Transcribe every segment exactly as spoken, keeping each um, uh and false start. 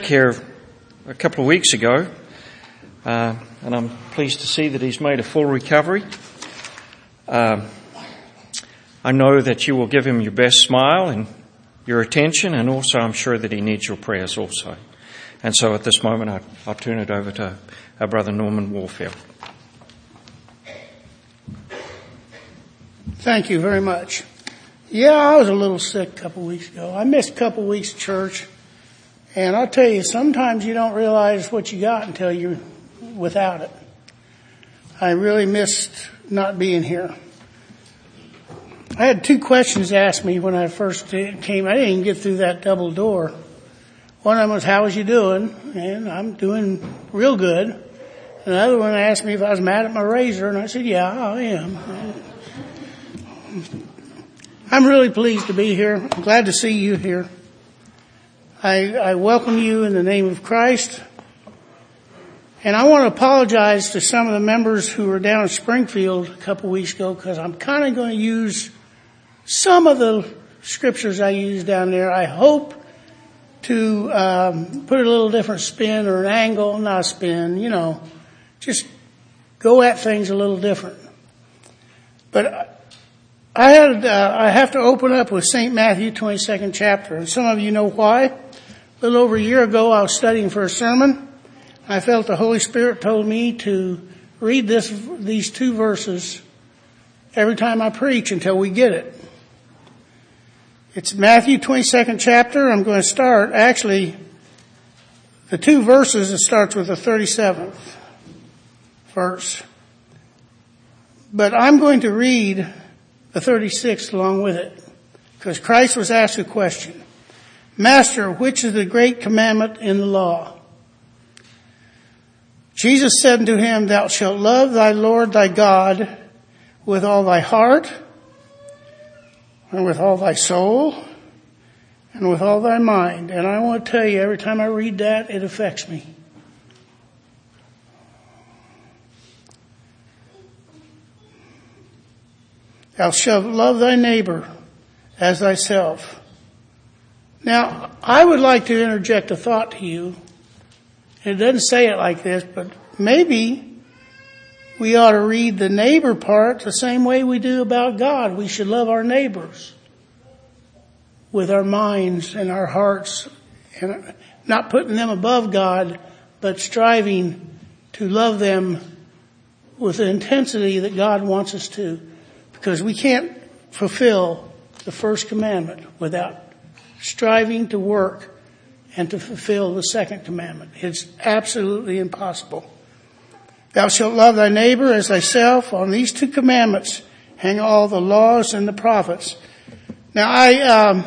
here a couple of weeks ago, uh, and I'm pleased to see that he's made a full recovery. Uh, I know that you will give him your best smile and your attention, and also I'm sure that he needs your prayers also. And so at this moment, I, I'll turn it over to our brother Norman Warfield. Thank you very much. Yeah, I was a little sick a couple of weeks ago. I missed a couple of weeks of church. And I'll tell you, sometimes you don't realize what you got until you're without it. I really missed not being here. I had two questions asked me when I first came. I didn't even get through that double door. One of them was, how was you doing? And I'm doing real good. And the other one asked me if I was mad at my razor. And I said, yeah, I am. I'm really pleased to be here. I'm glad to see you here. I, I welcome you in the name of Christ. And I want to apologize to some of the members who were down in Springfield a couple of weeks ago, because I'm kind of going to use some of the scriptures I used down there. I hope to um, put a little different spin or an angle, not a spin, you know, just go at things a little different. But I had, uh, I have to open up with Saint Matthew twenty-second chapter. And some of you know why. A little over a year ago, I was studying for a sermon. I felt the Holy Spirit told me to read this, these two verses every time I preach until we get it. It's Matthew twenty-second chapter. I'm going to start, actually, the two verses, it starts with the thirty-seventh verse. But I'm going to read the thirty-sixth along with it, because Christ was asked a question. Master, which is the great commandment in the law? Jesus said unto him, thou shalt love thy Lord thy God with all thy heart, and with all thy soul, and with all thy mind. And I want to tell you, every time I read that, it affects me. Thou shalt love thy neighbor as thyself. Now, I would like to interject a thought to you. It doesn't say it like this, but maybe we ought to read the neighbor part the same way we do about God. We should love our neighbors with our minds and our hearts, and not putting them above God, but striving to love them with the intensity that God wants us to. Because we can't fulfill the first commandment without striving to work and to fulfill the second commandment. It's absolutely impossible. Thou shalt love thy neighbor as thyself. On these two commandments hang all the laws and the prophets. Now I, um,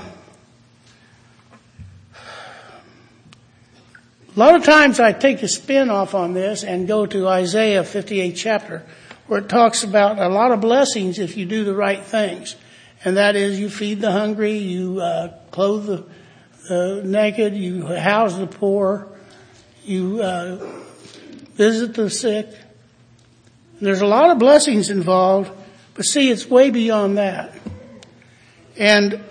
a lot of times I take a spin off on this and go to Isaiah fifty-eighth chapter, where it talks about a lot of blessings if you do the right things. And that is, you feed the hungry, you uh, clothe the uh, naked, you house the poor, you uh, visit the sick. There's a lot of blessings involved, but see, it's way beyond that. And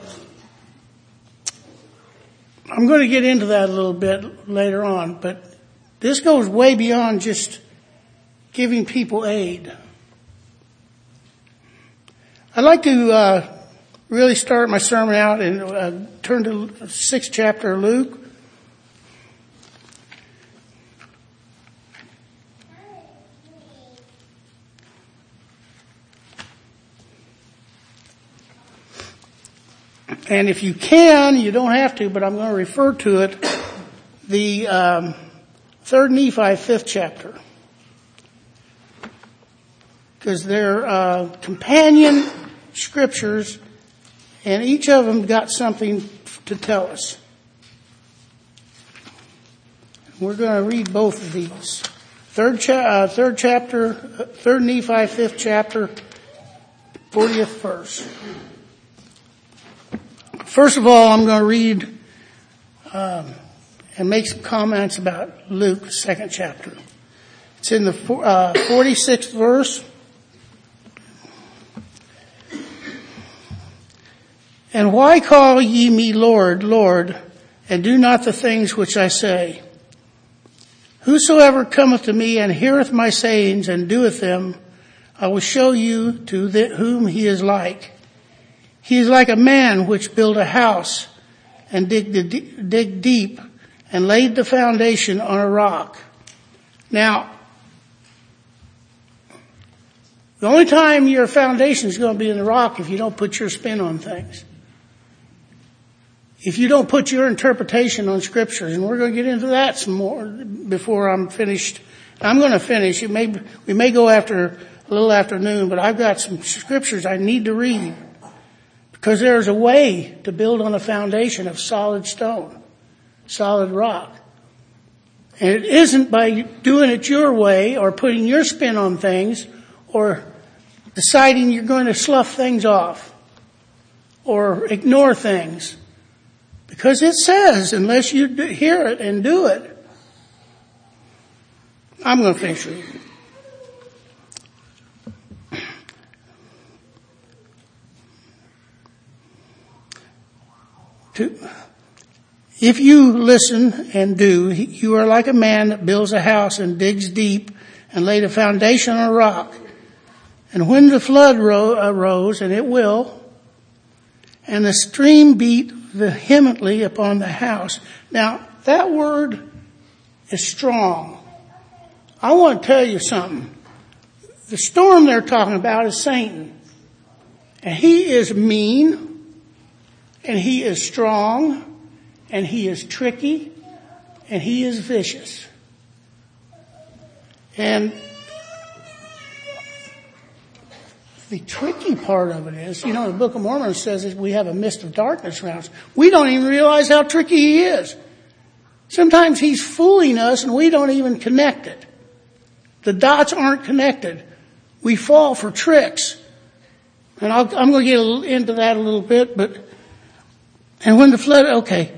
I'm going to get into that a little bit later on, but this goes way beyond just giving people aid. I'd like to uh, really start my sermon out and uh, turn to the sixth chapter of Luke. And if you can, you don't have to, but I'm going to refer to it, the um, third Nephi, fifth chapter. Because they're uh, companion scriptures, and each of them got something to tell us. We're going to read both of these. Third, cha- uh, third chapter, third Nephi, fifth chapter, fortieth verse. First of all, I'm going to read um, and make some comments about Luke, second chapter. It's in the uh, forty-sixth verse. And why call ye me Lord, Lord, and do not the things which I say. Whosoever cometh to me and heareth my sayings and doeth them, I will show you to the, whom he is like. He is like a man which built a house and dig, dig deep and laid the foundation on a rock. Now, the only time your foundation is going to be in the rock if you don't put your spin on things. If you don't put your interpretation on scriptures, and we're going to get into that some more before I'm finished. I'm going to finish. It may, we may go after a little afternoon, but I've got some scriptures I need to read because there's a way to build on a foundation of solid stone, solid rock. And it isn't by doing it your way or putting your spin on things or deciding you're going to slough things off or ignore things. Because it says, unless you hear it and do it. I'm going to finish reading. To, if you listen and do, you are like a man that builds a house and digs deep and laid a foundation on a rock. And when the flood ro- arose, and it will, and the stream beat vehemently upon the house. Now, that word is strong. I want to tell you something. The storm they're talking about is Satan. And he is mean, and he is strong, and he is tricky, and he is vicious. And the tricky part of it is, you know, the Book of Mormon says that we have a mist of darkness around us. We don't even realize how tricky he is. Sometimes he's fooling us and we don't even connect it. The dots aren't connected. We fall for tricks. And I'll, I'm going to get a little into that a little bit, but, and when the flood, okay.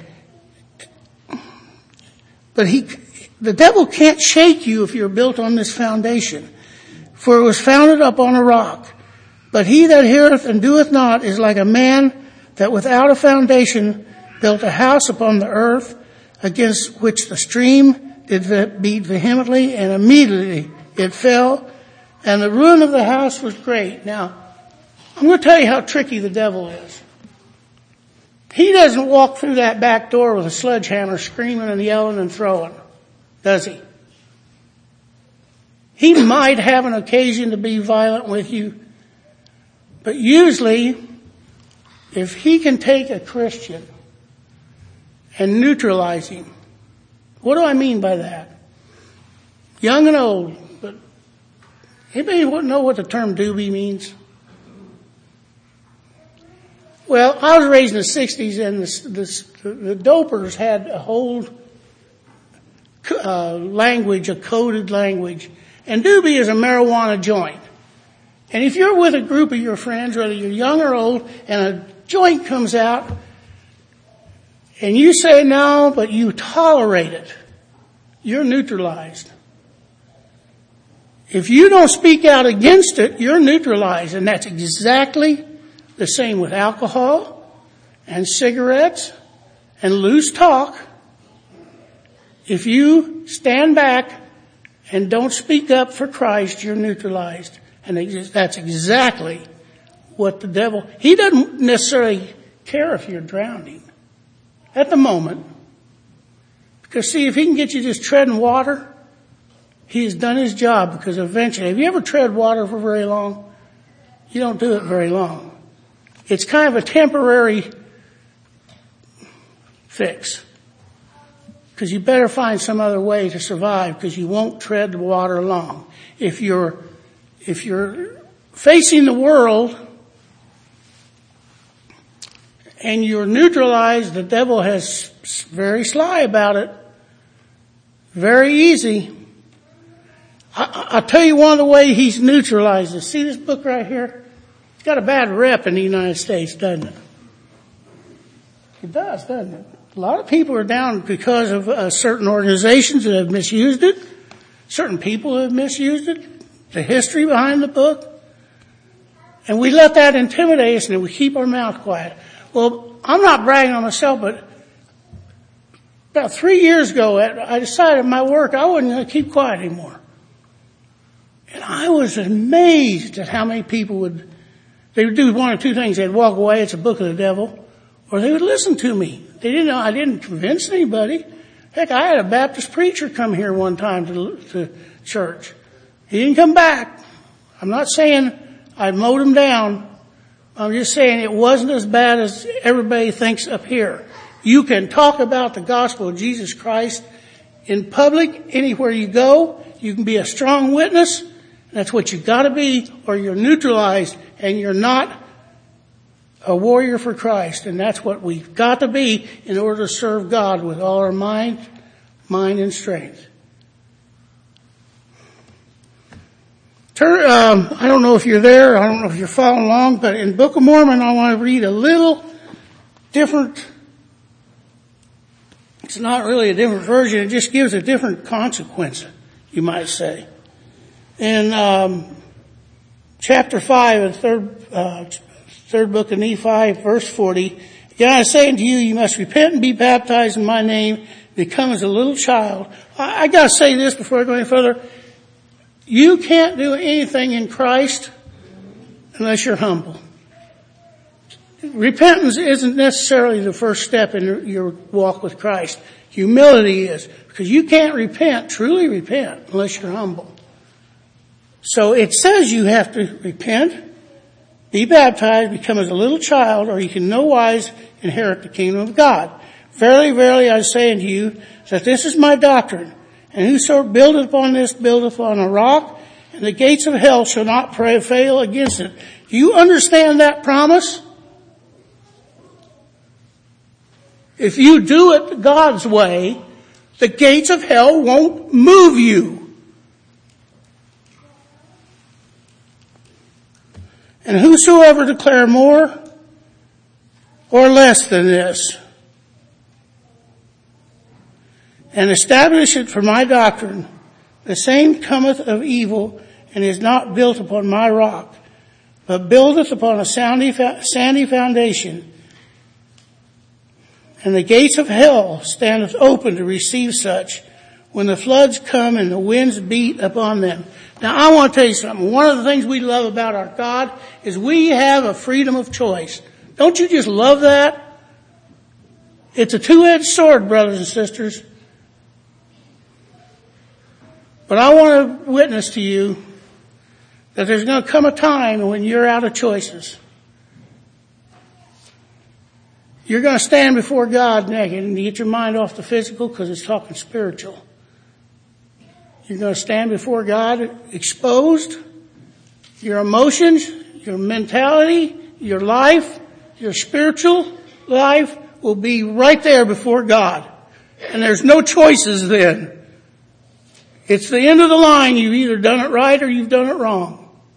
But he, the devil can't shake you if you're built on this foundation. For it was founded up on a rock. But he that heareth and doeth not is like a man that without a foundation built a house upon the earth, against which the stream did beat vehemently, and immediately it fell, and the ruin of the house was great. Now, I'm going to tell you how tricky the devil is. He doesn't walk through that back door with a sledgehammer screaming and yelling and throwing, does he? He might have an occasion to be violent with you. But usually, if he can take a Christian and neutralize him, what do I mean by that? Young and old, but anybody know what the term doobie means? Well, I was raised in the sixties and the, the, the dopers had a whole uh, language, a coded language. And doobie is a marijuana joint. And if you're with a group of your friends, whether you're young or old, and a joint comes out, and you say no, but you tolerate it, you're neutralized. If you don't speak out against it, you're neutralized. And that's exactly the same with alcohol and cigarettes and loose talk. If you stand back and don't speak up for Christ, you're neutralized. And that's exactly what the devil, he doesn't necessarily care if you're drowning at the moment. Because see, if he can get you just treading water, he has done his job, because eventually, have you ever tread water for very long? You don't do it very long. It's kind of a temporary fix. Because you better find some other way to survive, because you won't tread the water long. If you're If you're facing the world and you're neutralized, the devil has very sly about it. Very easy. I, I'll tell you one of the ways he's neutralized it. See this book right here? It's got a bad rep in the United States, doesn't it? It does, doesn't it? A lot of people are down because of uh, certain organizations that have misused it. Certain people have misused it. The history behind the book. And we let that intimidate us and we keep our mouth quiet. Well, I'm not bragging on myself, but about three years ago, I decided at my work I wasn't going to keep quiet anymore. And I was amazed at how many people would, they would do one or two things. They'd walk away, it's a book of the devil, or they would listen to me. They didn't know, I didn't convince anybody. Heck, I had a Baptist preacher come here one time to, to church. He didn't come back. I'm not saying I mowed him down. I'm just saying it wasn't as bad as everybody thinks up here. You can talk about the gospel of Jesus Christ in public, anywhere you go. You can be a strong witness. That's what you've got to be, or you're neutralized and you're not a warrior for Christ. And that's what we've got to be in order to serve God with all our mind, mind and strength. Turn, um, I don't know if you're there. I don't know if you're following along, but in Book of Mormon, I want to read a little different. It's not really a different version. It just gives a different consequence, you might say. In um, chapter five of the third, uh, third book of Nephi, verse forty, again I say unto you, you must repent and be baptized in my name, become as a little child. I, I got to say this before I go any further. You can't do anything in Christ unless you're humble. Repentance isn't necessarily the first step in your walk with Christ. Humility is, because you can't repent, truly repent, unless you're humble. So it says you have to repent, be baptized, become as a little child, or you can no wise inherit the kingdom of God. Verily, verily, I say unto you that this is my doctrine, and whoso buildeth upon this buildeth on a rock, and the gates of hell shall not prevail against it. Do you understand that promise? If you do it God's way, the gates of hell won't move you. And whosoever declare more or less than this, and establish it for my doctrine, the same cometh of evil, and is not built upon my rock, but buildeth upon a sandy, sandy foundation. And the gates of hell standeth open to receive such, when the floods come and the winds beat upon them. Now I want to tell you something. One of the things we love about our God is we have a freedom of choice. Don't you just love that? It's a two-edged sword, brothers and sisters. But I want to witness to you that there's going to come a time when you're out of choices. You're going to stand before God naked, and get your mind off the physical because it's talking spiritual. You're going to stand before God exposed. Your emotions, your mentality, your life, your spiritual life will be right there before God. And there's no choices then. It's the end of the line. You've either done it right or you've done it wrong.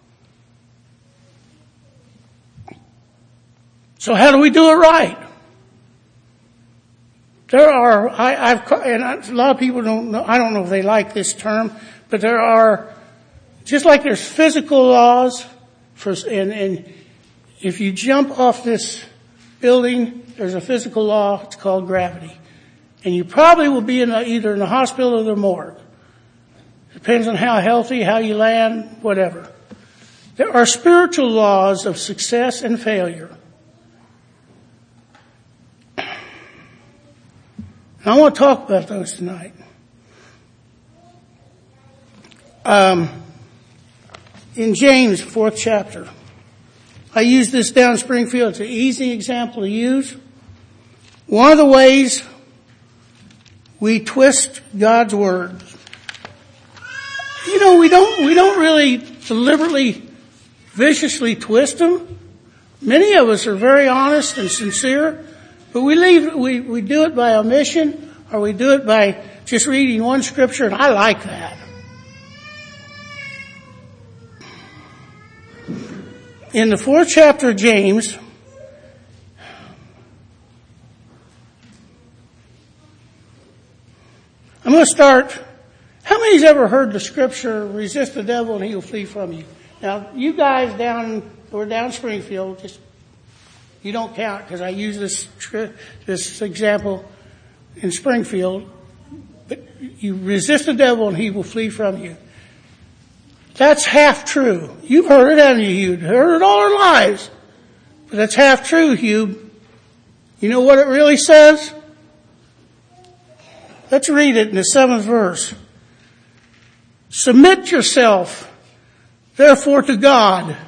So how do we do it right? There are, I, I've, and a lot of people don't know, I don't know if they like this term, but there are, just like there's physical laws, for, and, and if you jump off this building, there's a physical law, it's called gravity. And you probably will be in a, either in the hospital or the morgue. Depends on how healthy, how you land, whatever. There are spiritual laws of success and failure. I want to talk about those tonight. Um, in James, fourth chapter, I use this down in Springfield. It's an easy example to use. One of the ways we twist God's word. You know, we don't we don't really deliberately, viciously twist them. Many of us are very honest and sincere. But we leave, we, we do it by omission, or we do it by just reading one scripture, and I like that. In the fourth chapter of James, I'm going to start. How many's ever heard the scripture, resist the devil and he will flee from you? Now, you guys down, we're down Springfield, just you don't count because I use this this example in Springfield, but you resist the devil and he will flee from you. That's half true. You've heard it, haven't you, Hugh? Heard it all our lives. But that's half true, Hugh. You know what it really says? Let's read it in the seventh verse. Submit yourself, therefore, to God.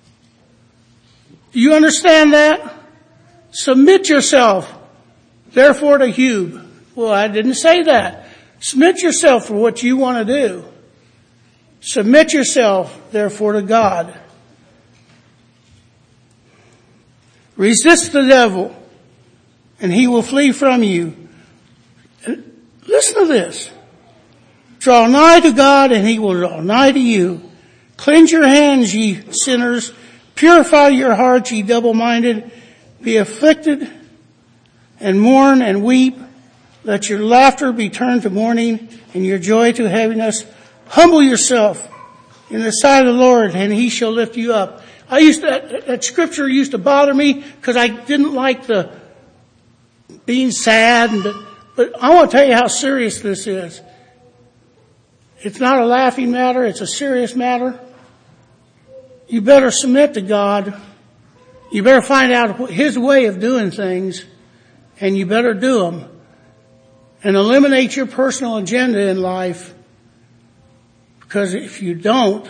Do you understand that? Submit yourself, therefore, to Hugh. Well, I didn't say that. Submit yourself for what you want to do. Submit yourself, therefore, to God. Resist the devil, and he will flee from you. And listen to this. Draw nigh to God, and he will draw nigh to you. Cleanse your hands, ye sinners. Purify your hearts, ye double-minded. Be afflicted, and mourn, and weep. Let your laughter be turned to mourning, and your joy to heaviness. Humble yourself in the sight of the Lord, and he shall lift you up. I used to, that, that scripture used to bother me because I didn't like the being sad. And, but, but I want to tell you how serious this is. It's not a laughing matter. It's a serious matter. You better submit to God. You better find out his way of doing things, and you better do them. And eliminate your personal agenda in life. Because if you don't,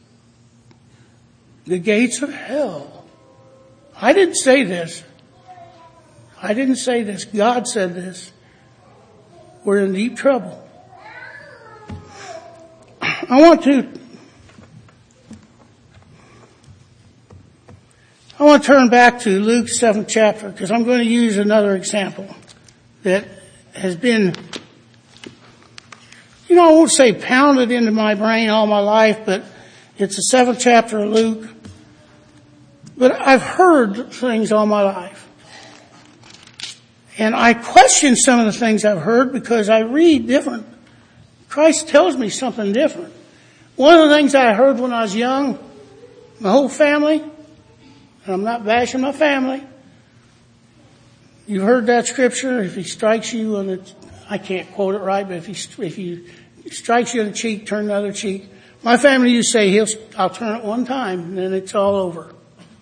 the gates of hell. I didn't say this. I didn't say this. God said this. We're in deep trouble. I want to, I want to turn back to Luke's seventh chapter because I'm going to use another example that has been, you know, I won't say pounded into my brain all my life, but it's the seventh chapter of Luke. But I've heard things all my life. And I question some of the things I've heard because I read different. Christ tells me something different. One of the things I heard when I was young, my whole family, and I'm not bashing my family, you heard that scripture, if he strikes you on the, I can't quote it right, but if he, if he strikes you on the cheek, turn the other cheek. My family used to say, He'll, I'll turn it one time and then it's all over.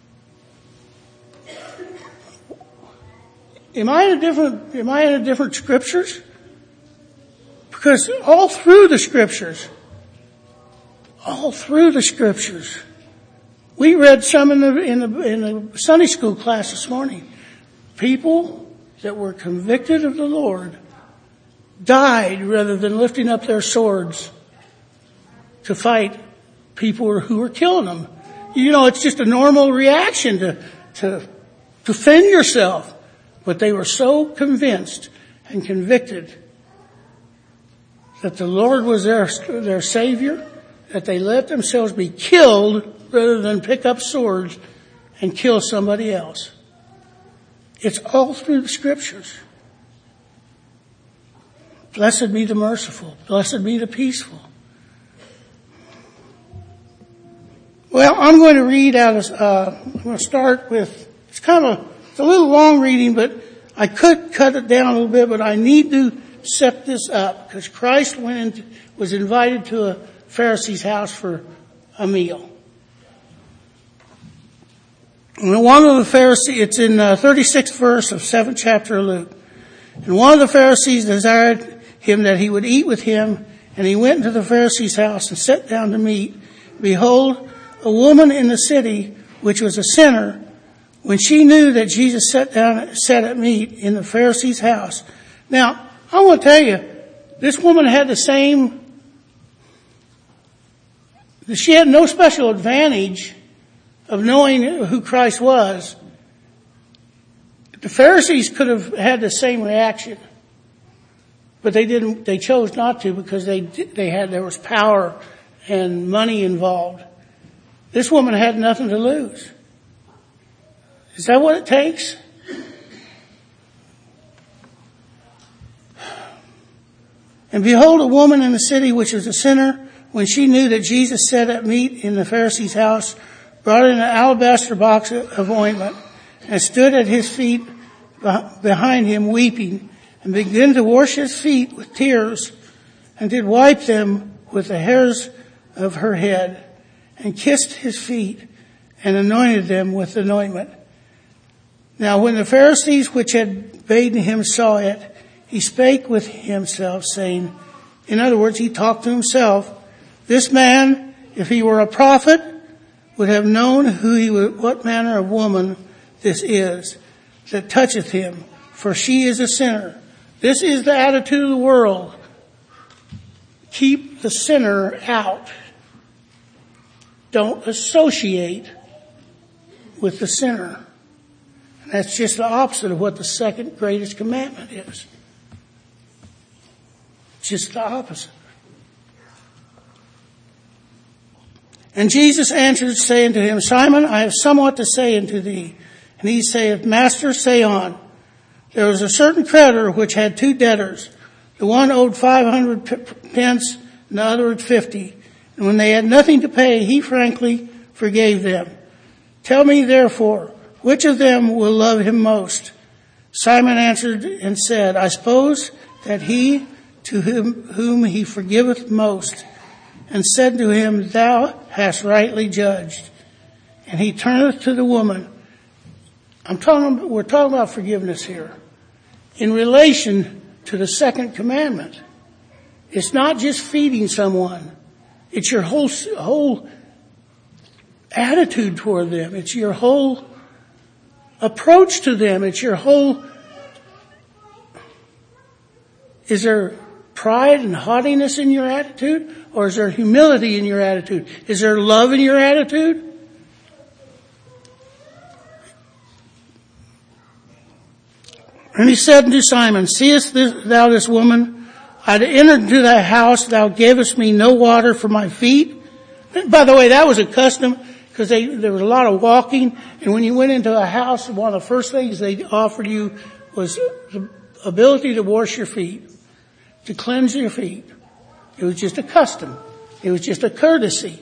Am I in a different, am I in a different scriptures? Because all through the scriptures, all through the scriptures, we read some in the, in the, in the Sunday school class this morning. People that were convicted of the Lord died rather than lifting up their swords to fight people who were killing them. You know, it's just a normal reaction to, to defend yourself. But they were so convinced and convicted that the Lord was their, their Savior, that they let themselves be killed rather than pick up swords and kill somebody else. It's all through the scriptures. Blessed be the merciful. Blessed be the peaceful. Well, I'm going to read out of, uh, I'm going to start with, it's kind of, it's a little long reading, but I could cut it down a little bit, but I need to set this up because Christ went and was invited to a Pharisee's house for a meal. And one of the Pharisees, it's in the thirty-sixth verse of seventh chapter of Luke. And one of the Pharisees desired him that he would eat with him, and he went into the Pharisee's house and sat down to meat. Behold, a woman in the city, which was a sinner, when she knew that Jesus sat down, sat at meat in the Pharisee's house. Now, I want to tell you, this woman had the same, she had no special advantage of knowing who Christ was. The Pharisees could have had the same reaction, but they didn't, they chose not to because they, they had, there was power and money involved. This woman had nothing to lose. Is that what it takes? And behold, a woman in the city which was a sinner, when she knew that Jesus sat at meat in the Pharisee's house, brought in an alabaster box of ointment, and stood at his feet behind him weeping, and began to wash his feet with tears, and did wipe them with the hairs of her head, and kissed his feet, and anointed them with the ointment. Now when the Pharisees which had bade him saw it, he spake with himself, saying, in other words, he talked to himself, this man, if he were a prophet, would have known who he would, what manner of woman this is that toucheth him, for she is a sinner. This is the attitude of the world. Keep the sinner out. Don't associate with the sinner. And that's just the opposite of what the second greatest commandment is. Just the opposite. And Jesus answered, saying to him, Simon, I have somewhat to say unto thee. And he saith, Master, say on. There was a certain creditor which had two debtors. The one owed five hundred pence, and the other owed fifty. And when they had nothing to pay, he frankly forgave them. Tell me therefore, which of them will love him most? Simon answered and said, I suppose that he to whom, whom he forgiveth most. And said to him, Thou hast rightly judged. And he turneth to the woman. I'm talking, we're talking about forgiveness here. In relation to the second commandment. It's not just feeding someone. It's your whole, whole attitude toward them. It's your whole approach to them. It's your whole, is there pride and haughtiness in your attitude? Or is there humility in your attitude? Is there love in your attitude? And he said unto Simon, Seest thou this woman? I had entered into thy house, thou gavest me no water for my feet. By the way, that was a custom, because there was a lot of walking, and when you went into a house, one of the first things they offered you was the ability to wash your feet, to cleanse your feet. It was just a custom. It was just a courtesy.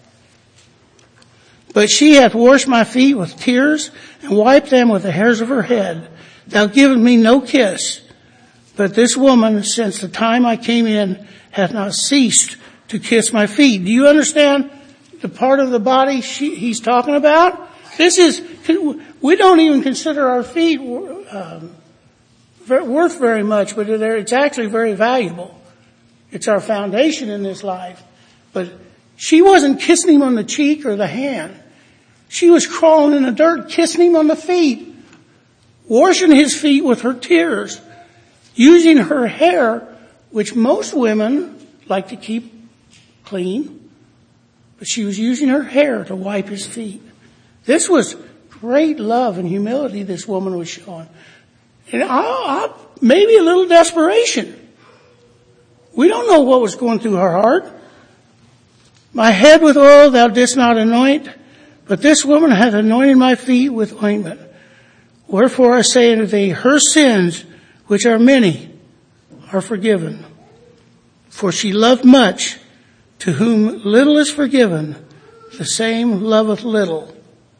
But she hath washed my feet with tears, and wiped them with the hairs of her head. Thou givest me no kiss. But this woman, since the time I came in, hath not ceased to kiss my feet. Do you understand the part of the body she, he's talking about? This is, we don't even consider our feet um, worth very much, but it's actually very valuable. It's our foundation in this life. But she wasn't kissing him on the cheek or the hand. She was crawling in the dirt, kissing him on the feet, washing his feet with her tears, using her hair, which most women like to keep clean, but she was using her hair to wipe his feet. This was great love and humility this woman was showing. And I, I, maybe a little desperation. We don't know what was going through her heart. My head with oil thou didst not anoint, but this woman hath anointed my feet with ointment. Wherefore I say unto thee, her sins, which are many, are forgiven. For she loved much, to whom little is forgiven, the same loveth little.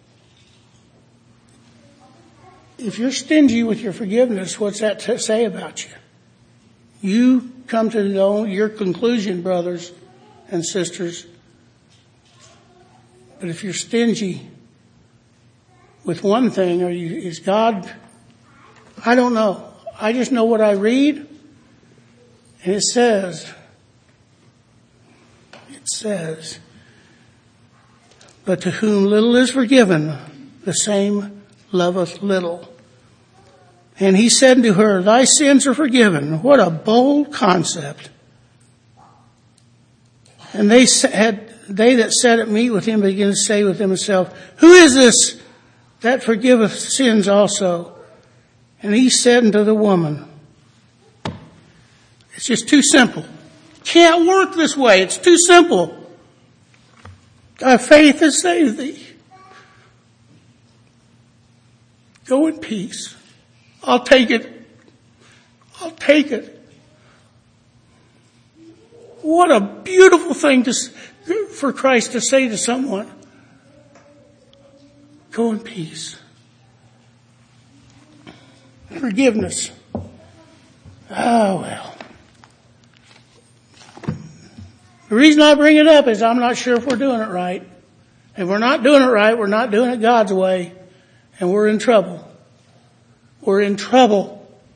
If you're stingy with your forgiveness, what's that to say about you? You come to know your conclusion, brothers and sisters. But if you're stingy with one thing, are you, is God, I don't know. I just know what I read. And it says, it says, but to whom little is forgiven, the same loveth little. And he said to her, thy sins are forgiven. What a bold concept. And they had, they that sat at meat with him began to say within himself, who is this that forgiveth sins also? And he said unto the woman, it's just too simple. Can't work this way. It's too simple. Thy faith has saved thee. Go in peace. I'll take it. I'll take it. What a beautiful thing to, for Christ to say to someone. Go in peace. Forgiveness. Oh, well. The reason I bring it up is I'm not sure if we're doing it right. If we're not doing it right, we're not doing it God's way, and we're in trouble. We're in trouble.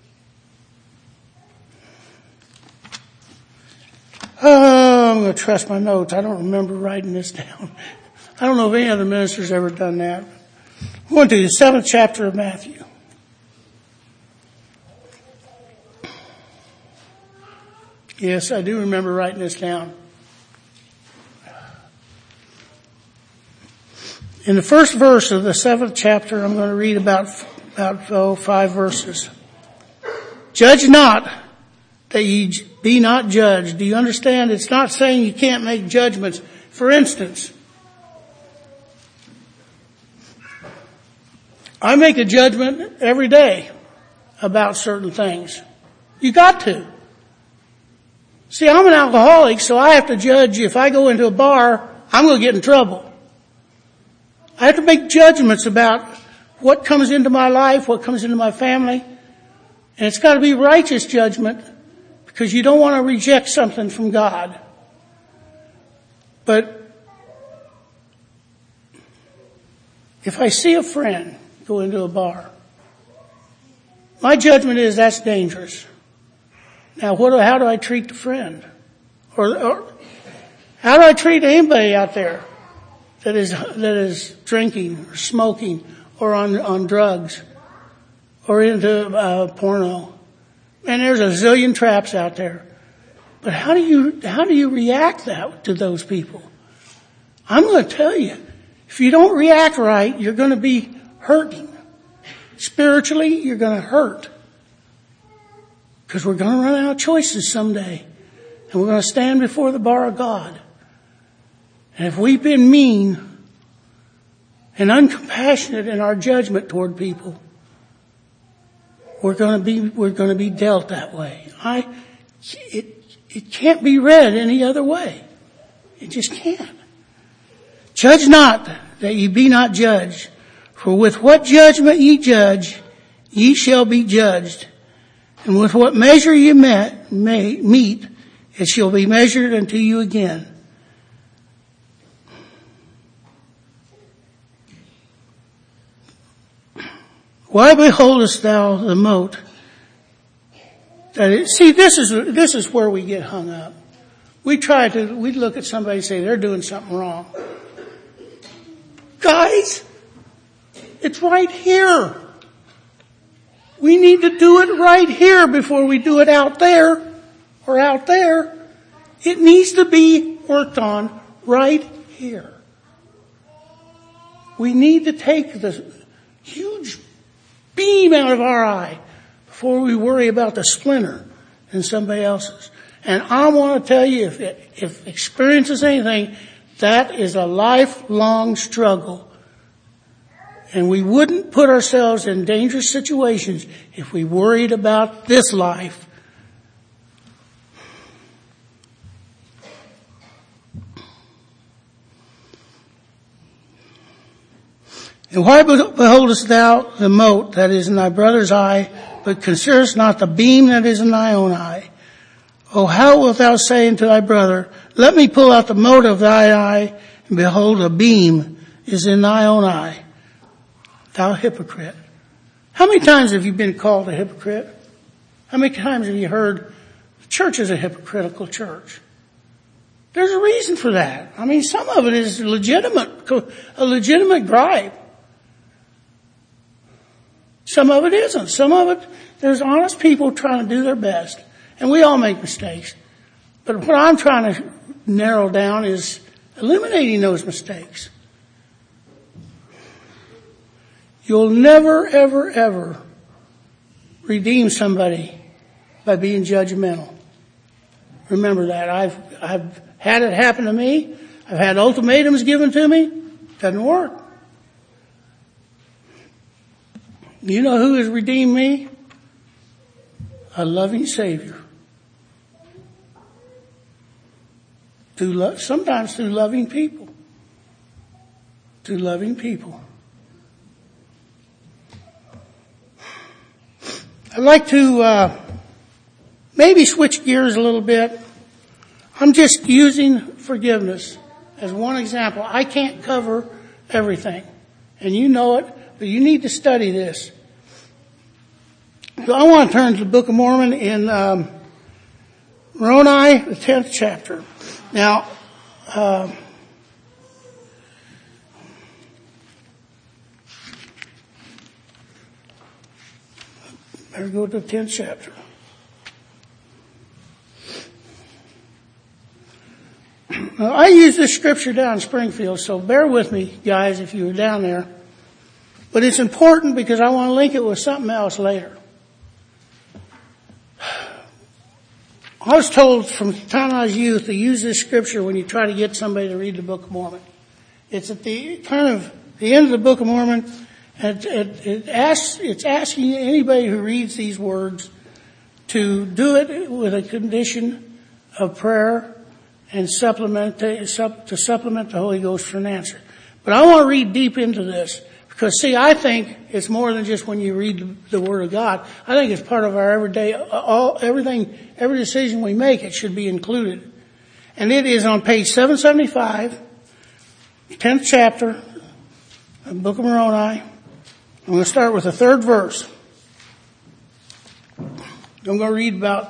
Oh, I'm going to trust my notes. I don't remember writing this down. I don't know if any other minister's ever done that. I'm going to the seventh chapter of Matthew. Yes, I do remember writing this down. In the first verse of the seventh chapter, I'm going to read about, about oh, five verses. Judge not, that ye be not judged. Do you understand? It's not saying you can't make judgments. For instance, I make a judgment every day about certain things. You got to. See, I'm an alcoholic, so I have to judge. If I go into a bar, I'm going to get in trouble. I have to make judgments about what comes into my life, what comes into my family. And it's got to be righteous judgment, because you don't want to reject something from God. But if I see a friend go into a bar, my judgment is that's dangerous. Now, what do, how do I treat the friend? Or, or how do I treat anybody out there that is that is drinking or smoking or on on drugs or into uh, porno? And there's a zillion traps out there. But how do you how do you react that to those people? I'm going to tell you, if you don't react right, you're going to be hurting. Spiritually, you're going to hurt. Because we're going to run out of choices someday. And we're going to stand before the bar of God. And if we've been mean and uncompassionate in our judgment toward people, we're going to be, we're going to be dealt that way. I, it, it can't be read any other way. It just can't. Judge not that ye be not judged. For with what judgment ye judge, ye shall be judged. And with what measure ye met, may, meet, it shall be measured unto you again. Why beholdest thou the mote? That it, see, this is this is where we get hung up. We try to we look at somebody and say they're doing something wrong. Guys, it's right here. We need to do it right here before we do it out there or out there. It needs to be worked on right here. We need to take the huge beam out of our eye before we worry about the splinter in somebody else's. And I want to tell you, if it, if experience is anything, that is a lifelong struggle. And we wouldn't put ourselves in dangerous situations if we worried about this life. And why beholdest thou the mote that is in thy brother's eye, but considerest not the beam that is in thy own eye? Oh, how wilt thou say unto thy brother, let me pull out the mote of thy eye, and behold, a beam is in thy own eye? Thou hypocrite. How many times have you been called a hypocrite? How many times have you heard the church is a hypocritical church? There's a reason for that. I mean, some of it is legitimate, a legitimate gripe. Some of it isn't. Some of it, there's honest people trying to do their best. And we all make mistakes. But what I'm trying to narrow down is eliminating those mistakes. You'll never, ever, ever redeem somebody by being judgmental. Remember that. I've, I've had it happen to me. I've had ultimatums given to me. Doesn't work. You know who has redeemed me? A loving Savior. Through lo- sometimes through loving people. Through loving people. I'd like to uh, maybe switch gears a little bit. I'm just using forgiveness as one example. I can't cover everything, and you know it, but you need to study this. So I want to turn to the Book of Mormon in um, Moroni, the tenth chapter. Now, uh, better go to the tenth chapter. Now, I use this scripture down in Springfield, so bear with me, guys, if you were down there. But it's important because I want to link it with something else later. I was told from the time I was youth to use this scripture when you try to get somebody to read the Book of Mormon. It's at the kind of the end of the Book of Mormon, and it, it asks, it's asking anybody who reads these words to do it with a condition of prayer and supplement to, to supplement the Holy Ghost for an answer. But I want to read deep into this because, see, I think it's more than just when you read the Word of God. I think it's part of our everyday, all everything, every decision we make. It should be included, and it is on page seven seventy-five, tenth chapter, of the Book of Moroni. I'm going to start with the third verse. I'm going to read about.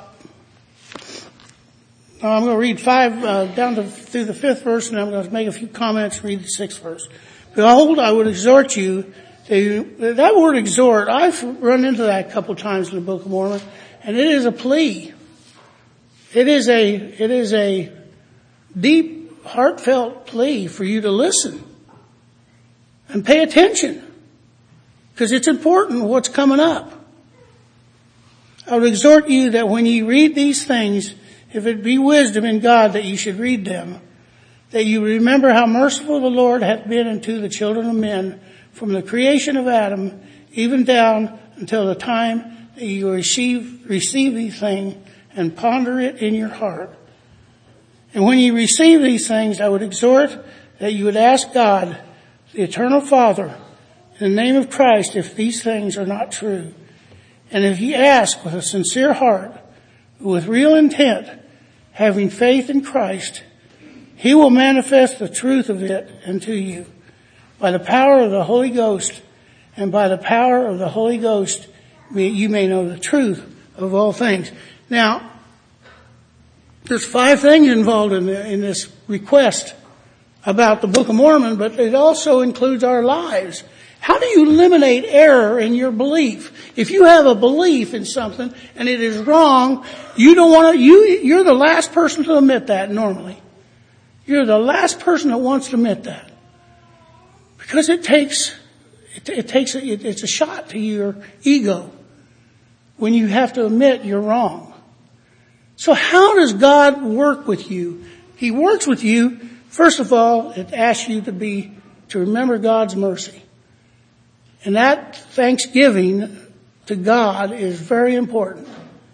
No, I'm going to read five, uh, down to, through the fifth verse, and I'm going to make a few comments and read the sixth verse. Behold, I would exhort you to, that word exhort, I've run into that a couple times in the Book of Mormon, and it is a plea. It is a, it is a deep, heartfelt plea for you to listen and pay attention, because it's important what's coming up. I would exhort you that when you read these things, if it be wisdom in God that you should read them, that you remember how merciful the Lord hath been unto the children of men from the creation of Adam even down until the time that you receive, receive these things and ponder it in your heart. And when you receive these things, I would exhort that you would ask God, the eternal Father, in the name of Christ, if these things are not true. And if you ask with a sincere heart, with real intent, having faith in Christ, He will manifest the truth of it unto you by the power of the Holy Ghost, and by the power of the Holy Ghost you may know the truth of all things. Now, there's five things involved in, the, in this request about the Book of Mormon, but it also includes our lives. How do you eliminate error in your belief? If you have a belief in something and it is wrong, you don't want to, you, you're the last person to admit that normally. You're the last person that wants to admit that. Because it takes, it, it takes, a, it, it's a shot to your ego when you have to admit you're wrong. So how does God work with you? He works with you, first of all, it asks you to be, to remember God's mercy. And that thanksgiving to God is very important.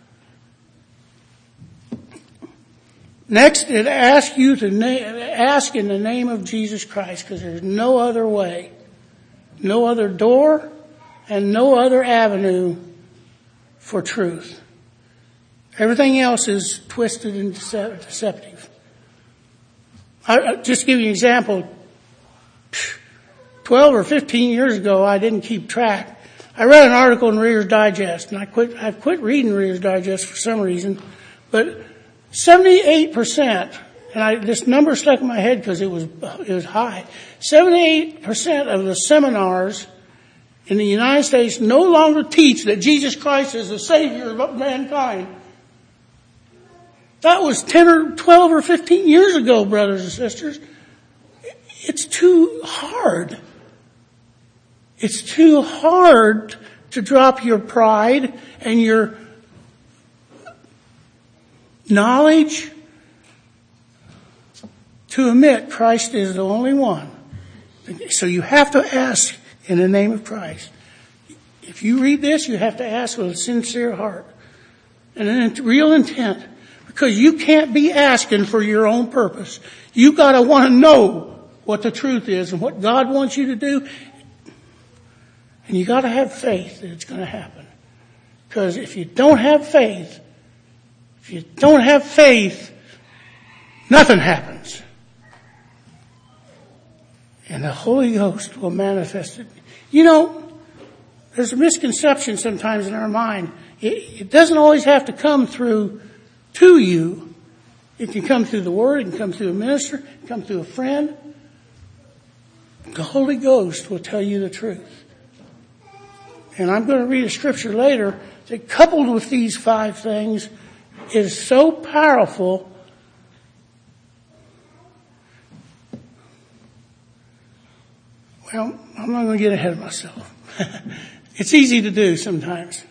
Next, it asks you to na- ask in the name of Jesus Christ, because there's no other way, no other door, and no other avenue for truth. Everything else is twisted and deceptive. I, I just give you an example. Twelve or fifteen years ago, I didn't keep track. I read an article in Reader's Digest, and I quit. I quit reading Reader's Digest for some reason, but seventy-eight percent, and I, this number stuck in my head because it was it was high. seventy-eight percent of the seminars in the United States no longer teach that Jesus Christ is the Savior of mankind. That was ten or twelve or fifteen years ago, brothers and sisters. It's too hard. It's too hard to drop your pride and your knowledge to admit Christ is the only one. So you have to ask in the name of Christ. If you read this, you have to ask with a sincere heart and a real intent, because you can't be asking for your own purpose. You got to want to know what the truth is and what God wants you to do. And you got to have faith that it's going to happen. Because if you don't have faith, If you don't have faith, nothing happens. And the Holy Ghost will manifest it. You know, there's a misconception sometimes in our mind. It, it doesn't always have to come through to you. It can come through the Word, it can come through a minister, it can come through a friend. The Holy Ghost will tell you the truth. And I'm going to read a scripture later that, coupled with these five things, is so powerful. Well, I'm not going to get ahead of myself. It's easy to do sometimes.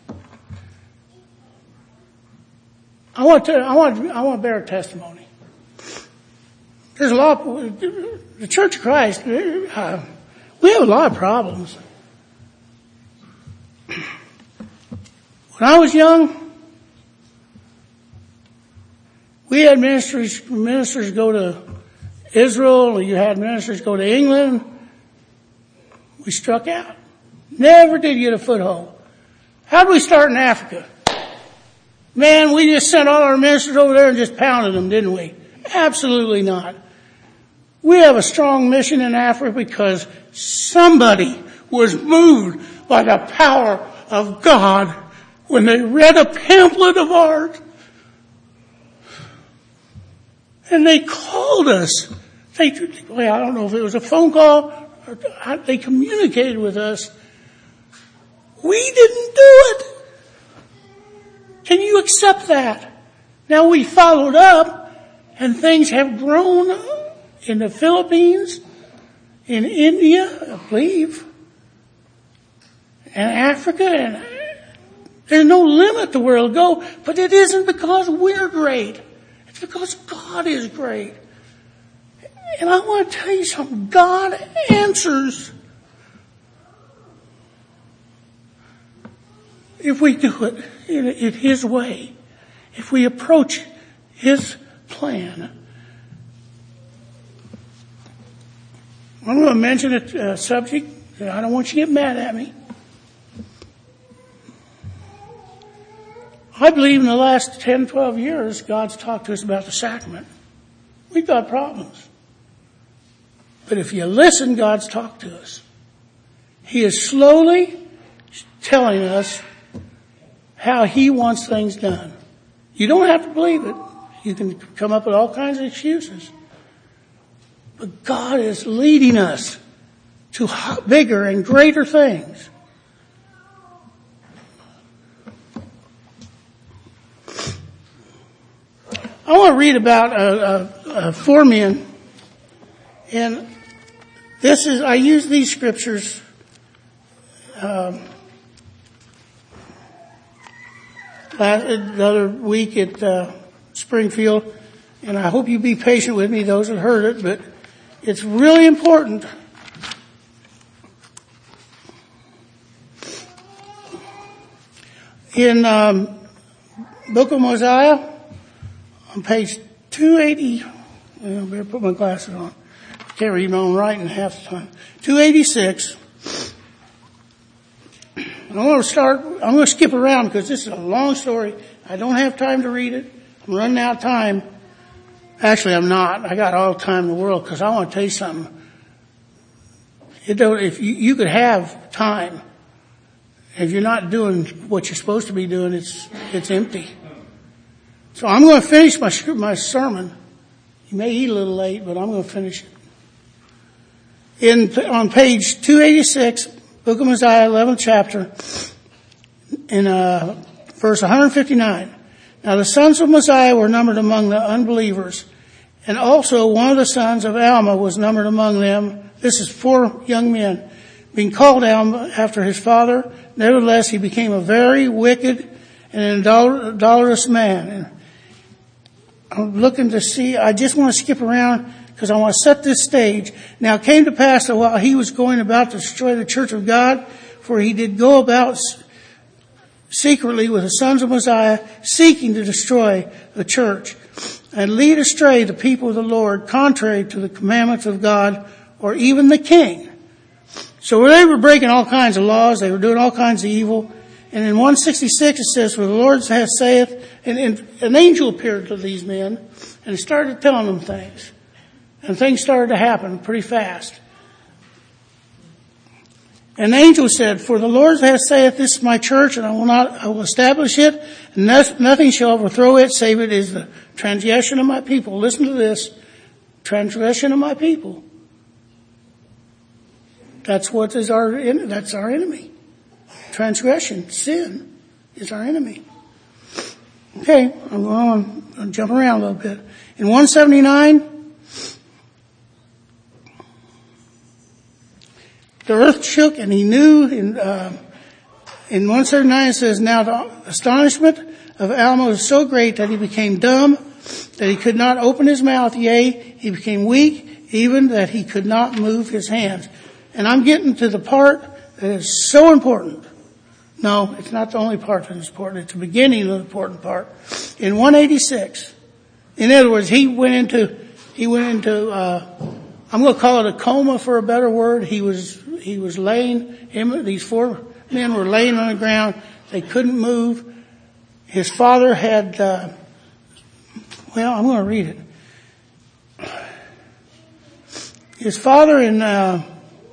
I want to, I want, I want to bear a testimony. There's a lot of, the Church of Christ, uh, we have a lot of problems. When I was young, we had ministers, ministers go to Israel, you had ministers go to England. We struck out. Never did get a foothold. How did we start in Africa? Man, we just sent all our ministers over there and just pounded them, didn't we? Absolutely not. We have a strong mission in Africa because somebody was moved by the power of God when they read a pamphlet of ours. And they called us. They, well, I don't know if it was a phone call or they communicated with us. We didn't do it. Can you accept that? Now we followed up and things have grown in the Philippines, in India, I believe, and Africa, and there's no limit to where it'll go, but it isn't because we're great. It's because God is great. And I want to tell you something. God answers if we do it in, in His way, if we approach His plan. I'm going to mention a uh, subject that I don't want you to get mad at me. I believe in the last ten, twelve years, God's talked to us about the sacrament. We've got problems. But if you listen, God's talked to us. He is slowly telling us how He wants things done. You don't have to believe it. You can come up with all kinds of excuses. But God is leading us to bigger and greater things. I want to read about a, a, a four men. And this is, I use these scriptures um, last, the other week at uh, Springfield, and I hope you be patient with me, those that heard it, but it's really important. In um, Book of Mosiah, on page two eighty, I better put my glasses on. I can't read my own writing half the time. two eighty-six. I'm going to start, I'm going to skip around because this is a long story. I don't have time to read it. I'm running out of time. Actually, I'm not. I got all the time in the world because I want to tell you something. It don't, if you, you could have time, if you're not doing what you're supposed to be doing, it's, it's empty. So I'm going to finish my, my sermon. You may eat a little late, but I'm going to finish it. In, on page two eighty-six, Book of Mosiah, eleventh chapter, in, uh, verse one fifty-nine. Now the sons of Mosiah were numbered among the unbelievers, and also one of the sons of Alma was numbered among them. This is four young men, being called Alma after his father. Nevertheless, he became a very wicked and an idolatrous man. And I'm looking to see, I just want to skip around because I want to set this stage. Now it came to pass that while he was going about to destroy the church of God, for he did go about secretly with the sons of Mosiah, seeking to destroy the church and lead astray the people of the Lord, contrary to the commandments of God or even the king. So they were breaking all kinds of laws. They were doing all kinds of evil. And in one sixty-six it says, for the Lord hath saith, and, and an angel appeared to these men and started telling them things. And things started to happen pretty fast. An angel said, for the Lord hath saith, this is my church, and I will not, I will establish it, and nothing shall overthrow it, save it is the transgression of my people. Listen to this. Transgression of my people. That's what is our, that's our enemy. Transgression, sin, is our enemy. Okay, I'm going to jump around a little bit. In one seventy-nine, the earth shook, and he knew. In, uh, in one seventy-nine it says, now the astonishment of Alma was so great that he became dumb, that he could not open his mouth. Yea, he became weak, even that he could not move his hands. And I'm getting to the part that is so important. No, it's not the only part that is important. It's the beginning of the important part. In one eighty-six, in other words, he went into, he went into, uh, I'm going to call it a coma for a better word. He was, he was laying, him, these four men were laying on the ground. They couldn't move. His father had, uh, well, I'm going to read it. His father in, uh,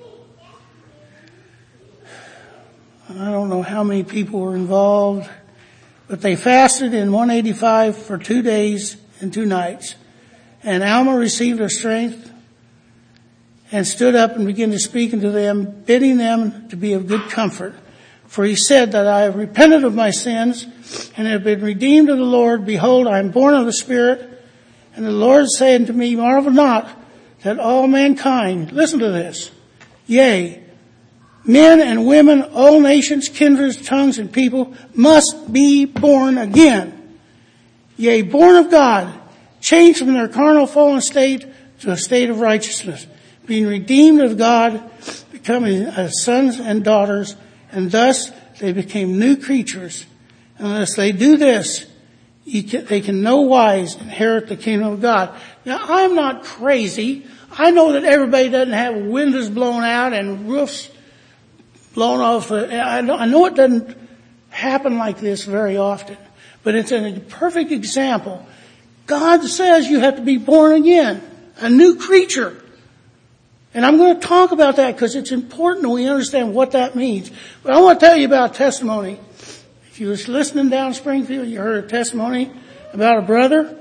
I don't know how many people were involved, but they fasted in one eighty-five for two days and two nights. And Alma received her strength and stood up and began to speak unto them, bidding them to be of good comfort. For he said that I have repented of my sins and have been redeemed of the Lord. Behold, I am born of the Spirit. And the Lord said unto me, marvel not that all mankind, listen to this, yea, men and women, all nations, kindreds, tongues, and people must be born again. Yea, born of God, changed from their carnal fallen state to a state of righteousness, being redeemed of God, becoming as sons and daughters, and thus they became new creatures. Unless they do this, you can, they can no wise inherit the kingdom of God. Now, I'm not crazy. I know that everybody doesn't have windows blown out and roofs blown off. I know it doesn't happen like this very often, but it's a perfect example. God says you have to be born again, a new creature. And I'm going to talk about that because it's important that we understand what that means. But I want to tell you about a testimony. If you was listening down Springfield, you heard a testimony about a brother,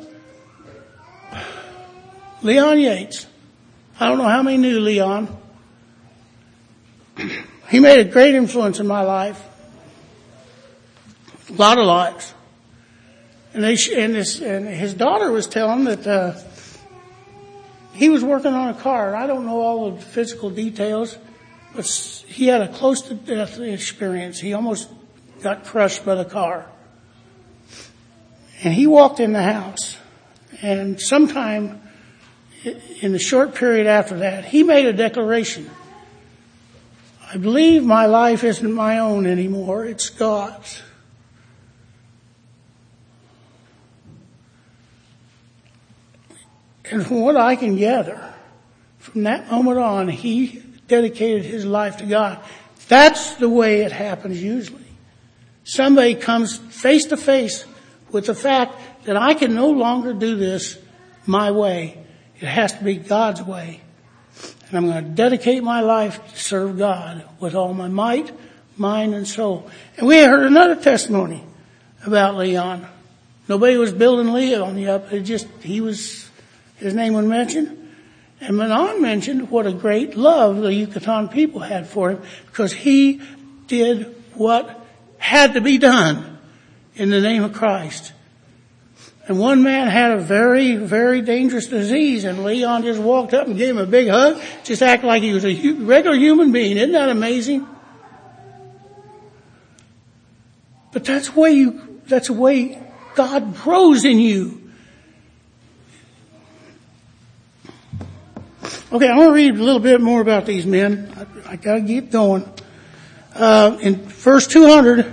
Leon Yates. I don't know how many knew Leon. He made a great influence in my life. A lot of lives. And, they, and, this, and his daughter was telling that uh, he was working on a car. I don't know all the physical details, but he had a close to death experience. He almost got crushed by the car. And he walked in the house. And sometime in the short period after that, he made a declaration. I believe my life isn't my own anymore. It's God's. And from what I can gather, from that moment on, he dedicated his life to God. That's the way it happens usually. Somebody comes face to face with the fact that I can no longer do this my way. It has to be God's way. And I'm going to dedicate my life to serve God with all my might, mind, and soul. And we heard another testimony about Leon. Nobody was building Leon up. It just, he was, his name was mentioned. And Manon mentioned what a great love the Yucatan people had for him because he did what had to be done in the name of Christ. And one man had a very, very dangerous disease, and Leon just walked up and gave him a big hug, just acted like he was a regular human being. Isn't that amazing? But that's the way you, that's the way God grows in you. Okay, I want to read a little bit more about these men. I, I got to keep going. Uh, in verse two hundred,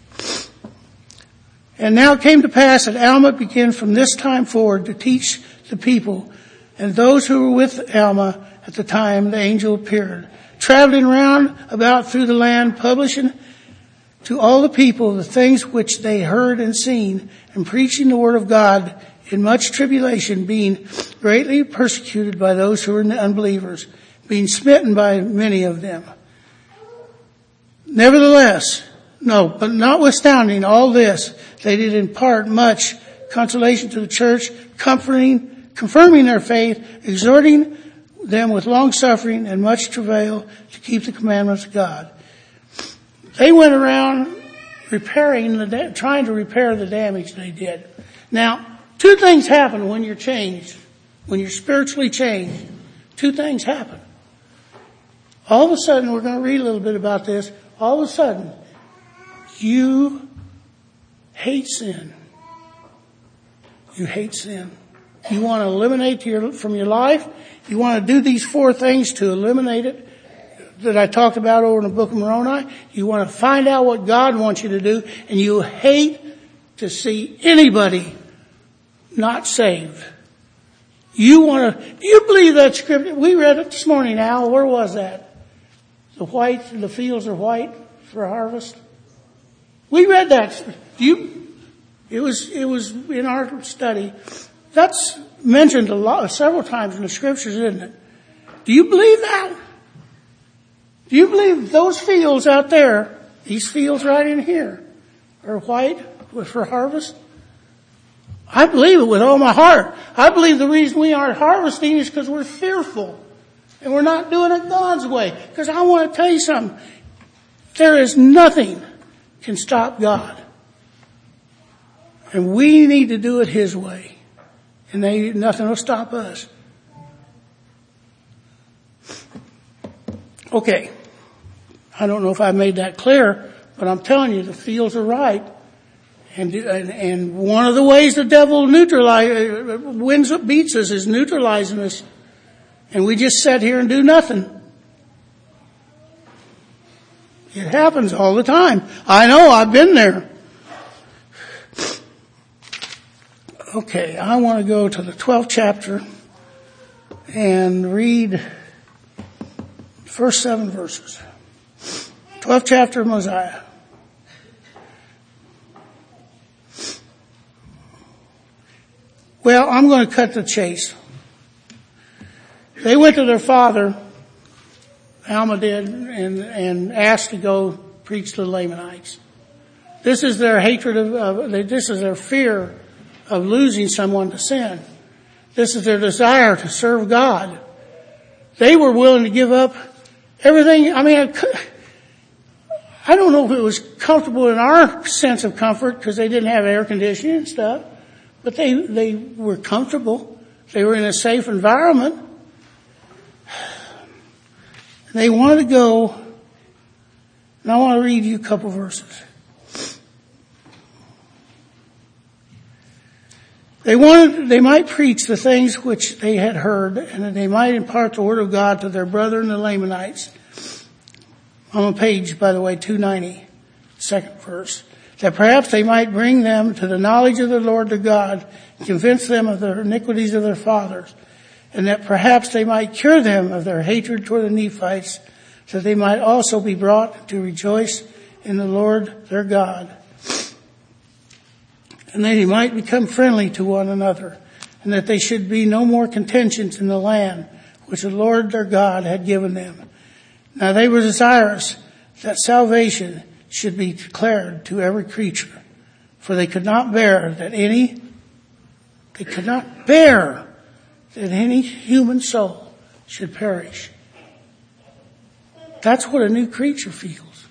and now it came to pass that Alma began from this time forward to teach the people, and those who were with Alma at the time the angel appeared, traveling round about through the land, publishing to all the people the things which they heard and seen, and preaching the word of God in much tribulation, being greatly persecuted by those who were unbelievers, being smitten by many of them. Nevertheless, no, but notwithstanding all this, they did impart much consolation to the church, comforting, confirming their faith, exhorting them with long suffering and much travail to keep the commandments of God. They went around repairing the, trying to repair the damage they did. Now, two things happen when you're changed, when you're spiritually changed. Two things happen. All of a sudden, we're going to read a little bit about this. All of a sudden, you hate sin. You hate sin. You want to eliminate your, from your life. You want to do these four things to eliminate it that I talked about over in the book of Moroni. You want to find out what God wants you to do, and you hate to see anybody not saved. You want to, do you believe that scripture? We read it this morning, Al. Where was that? The white, the fields are white for harvest. We read that. Do you, it was, it was in our study. That's mentioned a lot, several times in the scriptures, isn't it? Do you believe that? Do you believe those fields out there, these fields right in here, are white for harvest? I believe it with all my heart. I believe the reason we aren't harvesting is because we're fearful. And we're not doing it God's way. Because I want to tell you something. There is nothing can stop God. And we need to do it His way. And they, nothing will stop us. Okay. I don't know if I made that clear, but I'm telling you, the fields are right. And, and, and one of the ways the devil neutralize, wins, beats us is neutralizing us. And we just sit here and do nothing. It happens all the time. I know, I've been there. Okay, I want to go to the twelfth chapter and read the first seven verses. twelfth chapter of Mosiah. Well, I'm going to cut the chase. They went to their father, Alma did, and, and asked to go preach to the Lamanites. This is their hatred of, of, this is their fear of losing someone to sin. This is their desire to serve God. They were willing to give up everything. I mean, I, could, I don't know if it was comfortable in our sense of comfort because they didn't have air conditioning and stuff, but they, they were comfortable. They were in a safe environment. They wanted to go, and I want to read you a couple verses. They wanted, they might preach the things which they had heard, and that they might impart the word of God to their brethren the Lamanites. On a page, by the way, two ninety, second verse. That perhaps they might bring them to the knowledge of the Lord their God, and convince them of the iniquities of their fathers. And that perhaps they might cure them of their hatred toward the Nephites, so they might also be brought to rejoice in the Lord their God. And that they might become friendly to one another, and that they should be no more contentions in the land which the Lord their God had given them. Now they were desirous that salvation should be declared to every creature, for they could not bear that any, they could not bear that any human soul should perish. That's what a new creature feels.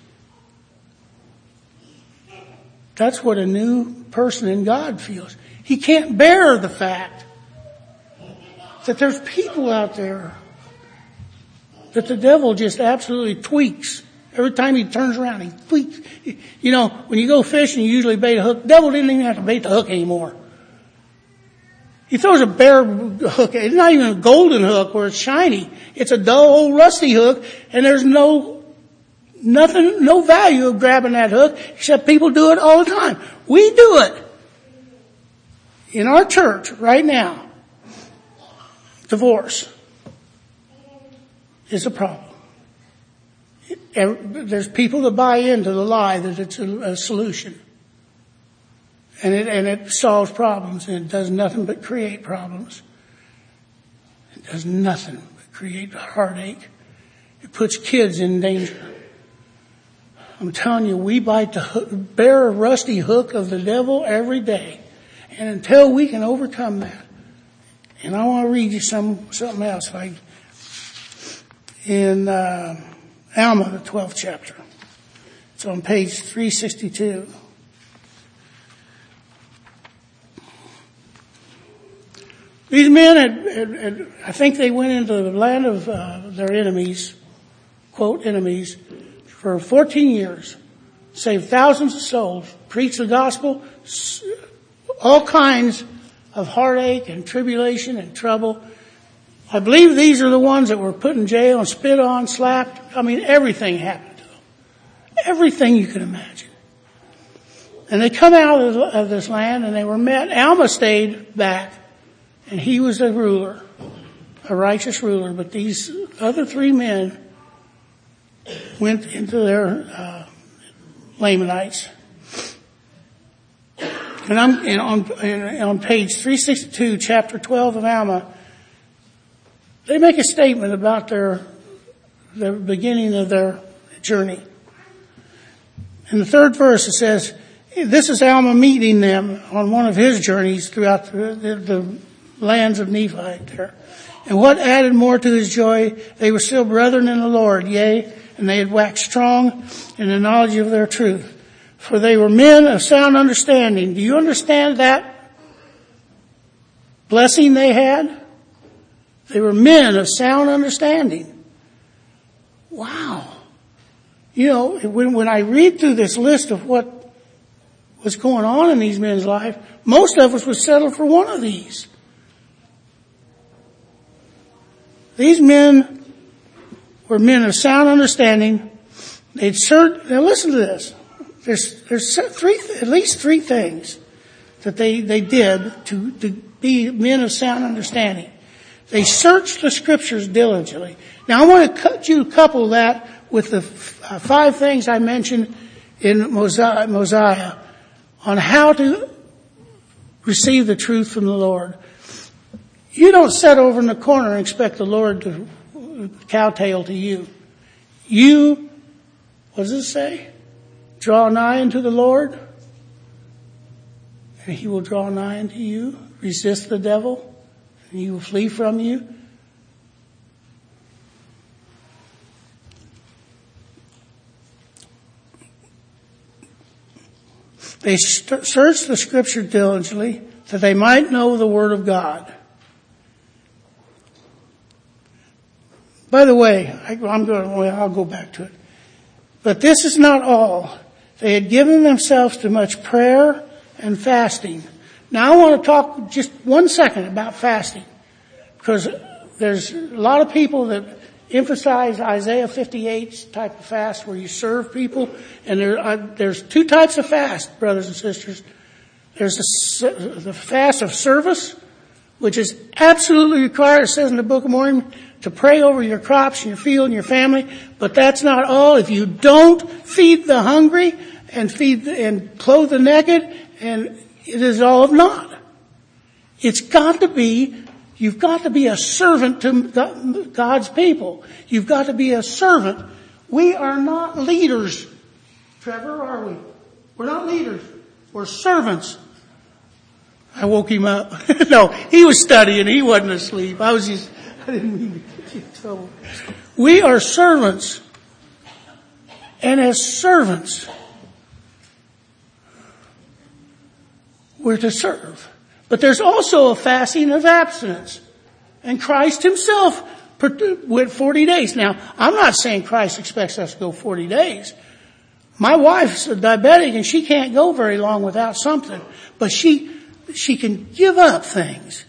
That's what a new person in God feels. He can't bear the fact that there's people out there that the devil just absolutely tweaks. Every time he turns around, he tweaks. You know, when you go fishing, you usually bait a hook. The devil didn't even have to bait the hook anymore. He throws a bare hook. It's not even a golden hook where it's shiny. It's a dull old rusty hook, and there's no, nothing, no value of grabbing that hook, except people do it all the time. We do it. In our church right now, divorce is a problem. there's people that buy into the lie that it's a, a solution. And it, and it solves problems, and it does nothing but create problems. It does nothing but create heartache. It puts kids in danger. I'm telling you, we bite the hook, bear a rusty hook of the devil every day. And until we can overcome that. And I want to read you some, something else. Like in, uh, Alma, the twelfth chapter. It's on page three sixty-two. These men had, had, had, I think they went into the land of uh, their enemies, quote, enemies, for fourteen years, saved thousands of souls, preached the gospel, all kinds of heartache and tribulation and trouble. I believe these are the ones that were put in jail and spit on, slapped. I mean, everything happened to them. Everything you can imagine. And they come out of this land and they were met. Alma stayed back and he was a ruler, a righteous ruler. But these other three men went into their uh, Lamanites. And I'm and on, and on page three sixty-two, chapter twelve of Alma, they make a statement about their, the beginning of their journey. In the third verse it says, this is Alma meeting them on one of his journeys throughout the, the, the lands of Nephi there. And what added more to his joy, they were still brethren in the Lord, yea, and they had waxed strong in the knowledge of their truth. For they were men of sound understanding. Do you understand that blessing they had? They were men of sound understanding. Wow. You know, when, when I read through this list of what was going on in these men's life, most of us would settle for one of these. These men were men of sound understanding. They'd search, now listen to this. There's, there's three, at least three things that they, they did to, to be men of sound understanding. They searched the scriptures diligently. Now I want to cut you couple that with the f- uh, five things I mentioned in Mosiah, Mosiah on how to receive the truth from the Lord. You don't sit over in the corner and expect the Lord to kowtail to you. You, what does it say? Draw nigh unto the Lord, and he will draw nigh unto you. Resist the devil, and he will flee from you. They st- searched the scripture diligently that they might know the word of God. By the way, I, I'm going, well, I'll go back to it. But this is not all. They had given themselves to much prayer and fasting. Now I want to talk just one second about fasting, because there's a lot of people that emphasize Isaiah fifty-eight type of fast where you serve people, and there are, there's two types of fast, brothers and sisters. There's the, the fast of service, which is absolutely required. It says in the Book of Mormon to pray over your crops and your field and your family, but that's not all. If you don't feed the hungry and feed the, and clothe the naked, and it is all of naught. It's got to be, you've got to be a servant to God's people. You've got to be a servant. We are not leaders, Trevor, are we? We're not leaders. We're servants. I woke him up. No, he was studying. He wasn't asleep. I was just, I didn't mean to get you in trouble. We are servants. And as servants, we're to serve. But there's also a fasting of abstinence. And Christ himself went forty days. Now, I'm not saying Christ expects us to go forty days. My wife's a diabetic and she can't go very long without something. But she, she can give up things.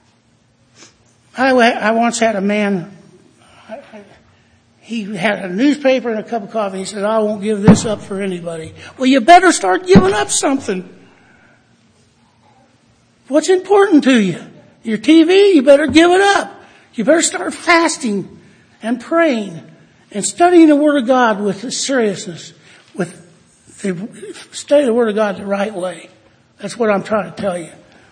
I, I once had a man, I, I, he had a newspaper and a cup of coffee. He said, I won't give this up for anybody. Well, you better start giving up something. What's important to you? Your T V, you better give it up. You better start fasting and praying and studying the Word of God with the seriousness, with the, study the Word of God the right way. That's what I'm trying to tell you.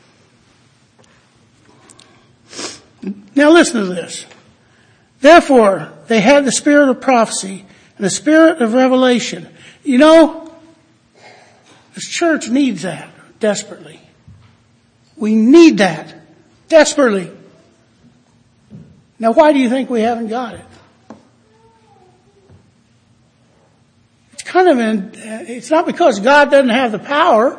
Now listen to this. Therefore, they had the spirit of prophecy and the spirit of revelation. You know, this church needs that desperately. We need that desperately. Now, why do you think we haven't got it? It's kind of an, it's not because God doesn't have the power.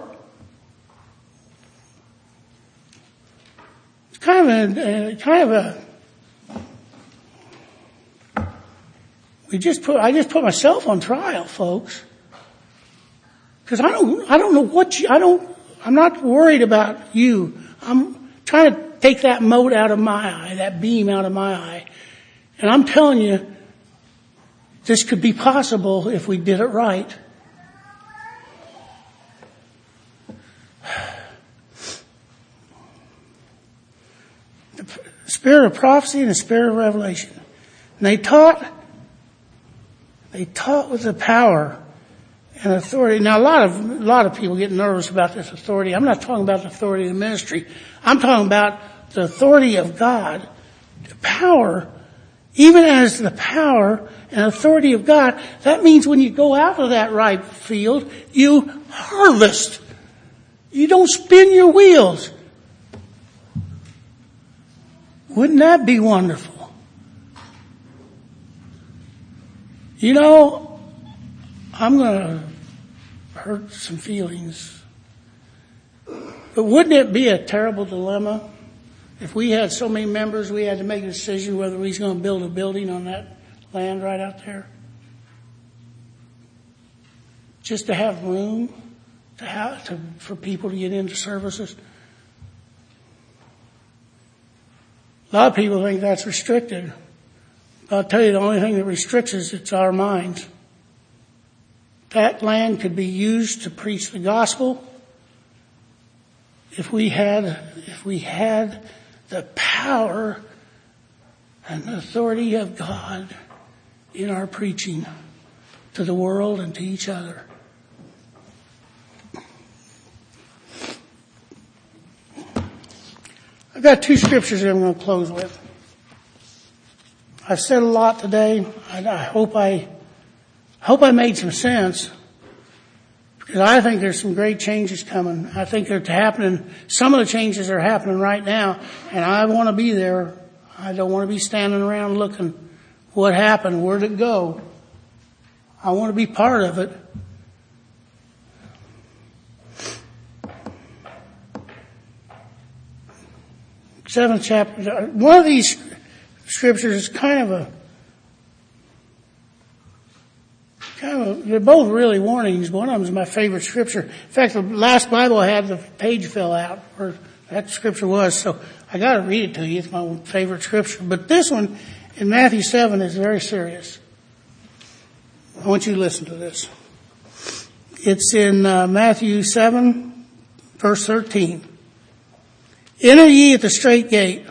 It's kind of a, kind of a, we just put, I just put myself on trial, folks. Because I don't, I don't know what you, I don't, I'm not worried about you. I'm trying to take that mote out of my eye, that beam out of my eye. And I'm telling you, this could be possible if we did it right. The spirit of prophecy and the spirit of revelation. And they taught, they taught with the power and authority. Now a lot of, a lot of people get nervous about this authority. I'm not talking about the authority of the ministry. I'm talking about the authority of God, the power, even as the power and authority of God. That means when you go out of that ripe field, you harvest. You don't spin your wheels. Wouldn't that be wonderful? You know, I'm going to hurt some feelings. But wouldn't it be a terrible dilemma if we had so many members we had to make a decision whether we was going to build a building on that land right out there? Just to have room to have to, for people to get into services. A lot of people think that's restricted. I'll tell you, the only thing that restricts us, it's our minds. That land could be used to preach the gospel if we had, if we had the power and the authority of God in our preaching to the world and to each other. I've got two scriptures that I'm going to close with. I've said a lot today. I, I hope I, hope I made some sense. Because I think there's some great changes coming. I think they're happening. Some of the changes are happening right now, and I want to be there. I don't want to be standing around looking what happened, where'd it go. I want to be part of it. Seventh chapter. One of these scriptures is kind of a, kind of a, they're both really warnings. One of them is my favorite scripture. In fact, the last Bible I had, the page fell out where that scripture was, so I got to read it to you. It's my favorite scripture. But this one in Matthew seven is very serious. I want you to listen to this. It's in uh, Matthew seven, verse thirteen. Enter ye at the strait gate,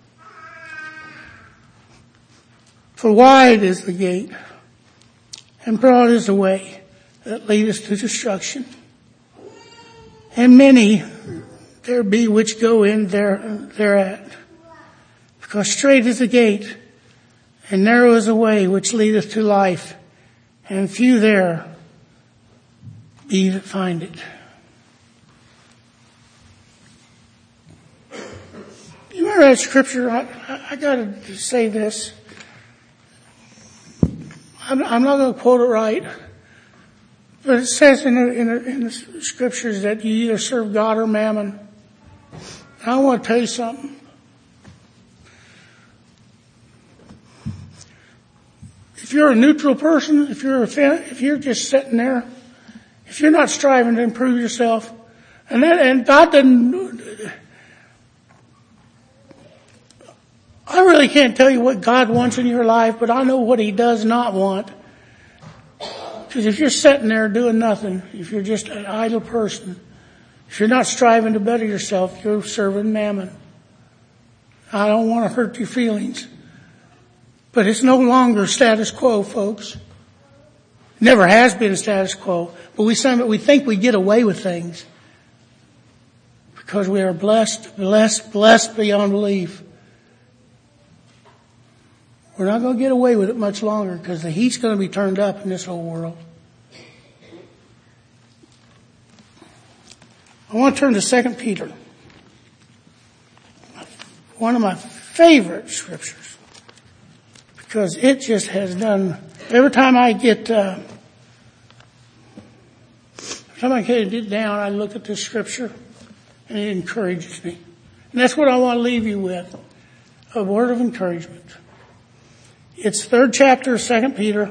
for wide is the gate, and broad is the way that leadeth to destruction. And many there be which go in there thereat. Because strait is the gate, and narrow is the way which leadeth to life, and few there be that find it. You remember that scripture? I, I, I got to say this. I'm, I'm not going to quote it right, but it says in the, in, the, in the scriptures that you either serve God or mammon. And I want to tell you something. If you're a neutral person, if you're a, if you're just sitting there, if you're not striving to improve yourself, and that, and God doesn't. I really can't tell you what God wants in your life, but I know what He does not want. Because if you're sitting there doing nothing, if you're just an idle person, if you're not striving to better yourself, you're serving mammon. I don't want to hurt your feelings, But it's no longer status quo, folks. Never has been status quo. But we, we think we get away with things because we are blessed, blessed, blessed beyond belief. We're not going to get away with it much longer because the heat's going to be turned up in this whole world. I want to turn to Second Peter. One of my favorite scriptures. Because it just has done, every time I get, uh, every time I get it down, I look at this scripture and it encourages me. And that's what I want to leave you with. A word of encouragement. It's third chapter of Second Peter.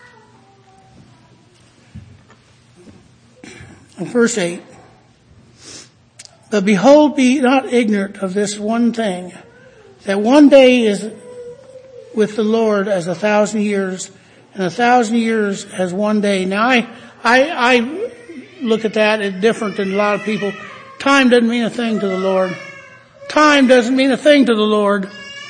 And verse eight. But behold, be not ignorant of this one thing, that one day is with the Lord as a thousand years, and a thousand years as one day. Now I, I, I look at that as different than a lot of people. Time doesn't mean a thing to the Lord. Time doesn't mean a thing to the Lord.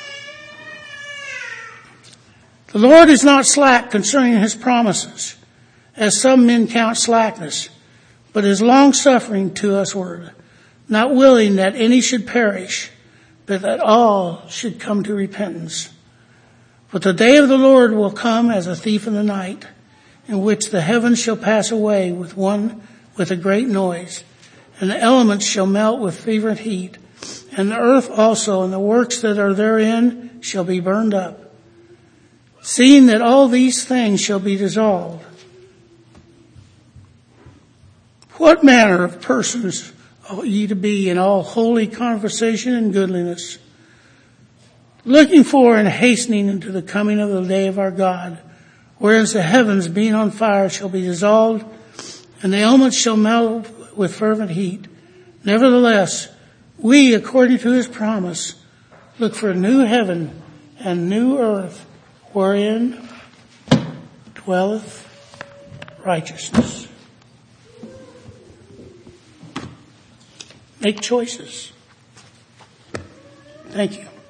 The Lord is not slack concerning his promises, as some men count slackness, but is long-suffering to usward, not willing that any should perish, but that all should come to repentance. But the day of the Lord will come as a thief in the night, in which the heavens shall pass away with one, with a great noise, and the elements shall melt with fervent heat, and the earth also and the works that are therein shall be burned up. Seeing that all these things shall be dissolved, what manner of persons ought ye to be in all holy conversation and goodliness, looking for and hastening into the coming of the day of our God, whereas the heavens being on fire shall be dissolved, and the elements shall melt with fervent heat. Nevertheless, we, according to his promise, look for a new heaven and new earth, wherein dwelleth righteousness. Make choices. Thank you.